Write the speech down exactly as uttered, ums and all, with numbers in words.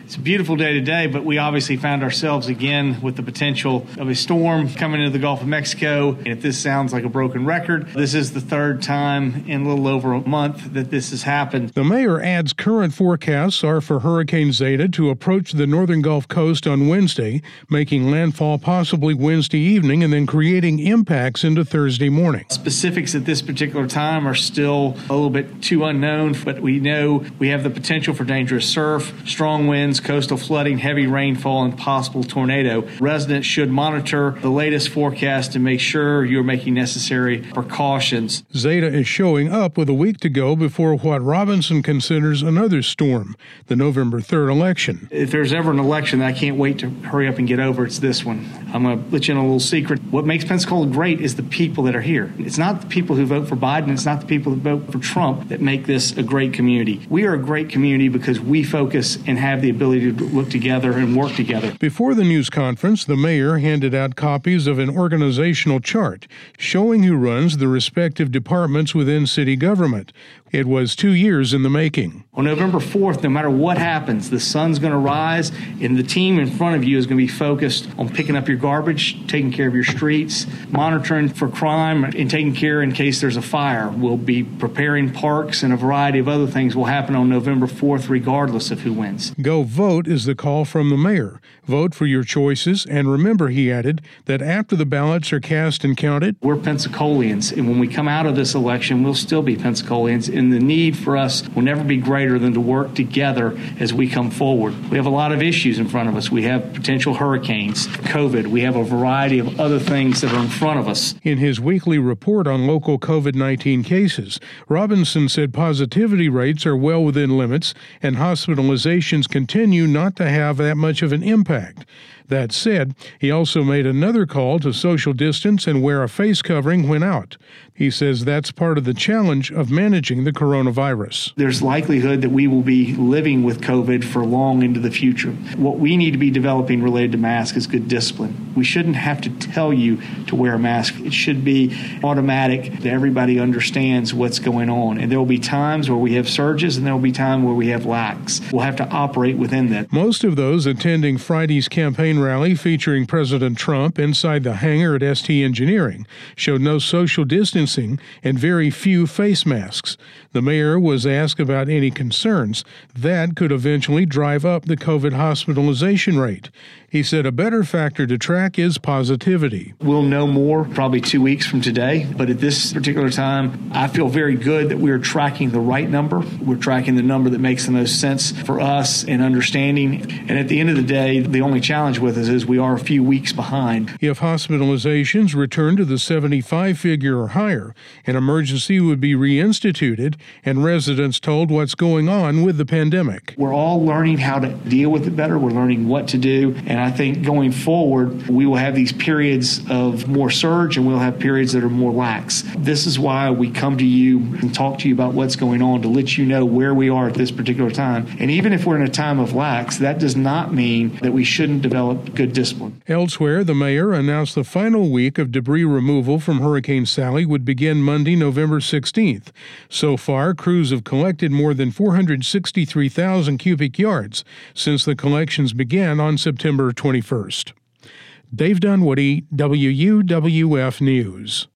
It's a beautiful day today, but we obviously found ourselves again with the potential of a storm coming into the Gulf of Mexico. And if this sounds like a broken record, this is the third time in a little over a month that this has happened. The mayor adds current forecasts are for Hurricane Zeta to approach the northern Gulf Coast on Wednesday, making landfall possibly Wednesday evening and then creating impacts into Thursday morning. Specifics at this particular time are still a little bit too unknown, but we know we have the potential for dangerous surf, strong winds, coastal flooding, heavy rainfall, and possible tornado. Residents should monitor the latest forecast to make sure you're making necessary precautions. Zeta is showing up with a week to go before what Robinson considers another storm, the November third election. If there's ever an election that I can't wait to hurry up and get over, it's this one. I'm going to let you in a little secret. What makes Pensacola great is the people that are here. It's not the people who vote for Biden. It's not the people that vote for Trump that make this a great community. We are a great community because we focus and have the ability to look together and work together. Before the news conference, the mayor handed out copies of an organizational chart showing who runs the respective departments within city government. It was two years in the making. On November fourth, no matter what happens, the sun's going to rise, and the team in front of you is going to be focused on picking up your garbage, taking care of your streets, monitoring for crime, and taking care in case there's a fire. We'll be preparing parks, and a variety of other things will happen on November fourth, regardless of who wins. Go vote is the call from the mayor. Vote for your choices, and remember, he added, that after the ballots are cast and counted, we're Pensacolians, and when we come out of this election, we'll still be Pensacolians, and the need for us will never be greater than to work together as we come forward. We have a lot of issues in front of us. We have potential hurricanes, COVID. We have a variety of other things that are in front of us. In his weekly report on local COVID nineteen cases, Robinson said positivity rates are well within limits and hospitalizations continue not to have that much of an impact. That said, he also made another call to social distance and wear a face covering when out. He says that's part of the challenge of managing the coronavirus. There's likelihood that we will be living with COVID for long into the future. What we need to be developing related to masks is good discipline. We shouldn't have to tell you to wear a mask. It should be automatic that everybody understands what's going on. And there will be times where we have surges and there will be times where we have lacks. We'll have to operate within that. Most of those attending Friday's campaign rally featuring President Trump inside the hangar at S T Engineering showed no social distancing and very few face masks. The mayor was asked about any concerns that could eventually drive up the COVID hospitalization rate. He said a better factor to track is positivity. We'll know more probably two weeks from today, but at this particular time, I feel very good that we're tracking the right number. We're tracking the number that makes the most sense for us in understanding. And at the end of the day, the only challenge with us is we are a few weeks behind. If hospitalizations return to the seventy-five figure or higher, an emergency would be reinstituted and residents told what's going on with the pandemic. We're all learning how to deal with it better. We're learning what to do. And I think going forward, we will have these periods of more surge and we'll have periods that are more lax. This is why we come to you and talk to you about what's going on to let you know where we are at this particular time. And even if we're in a time of lax, that does not mean that we shouldn't develop good discipline. Elsewhere, the mayor announced the final week of debris removal from Hurricane Sally would begin Monday, November sixteenth. So far, crews have collected more than four hundred sixty-three thousand cubic yards since the collections began on September twenty-first. Dave Dunwoody, W U W F News.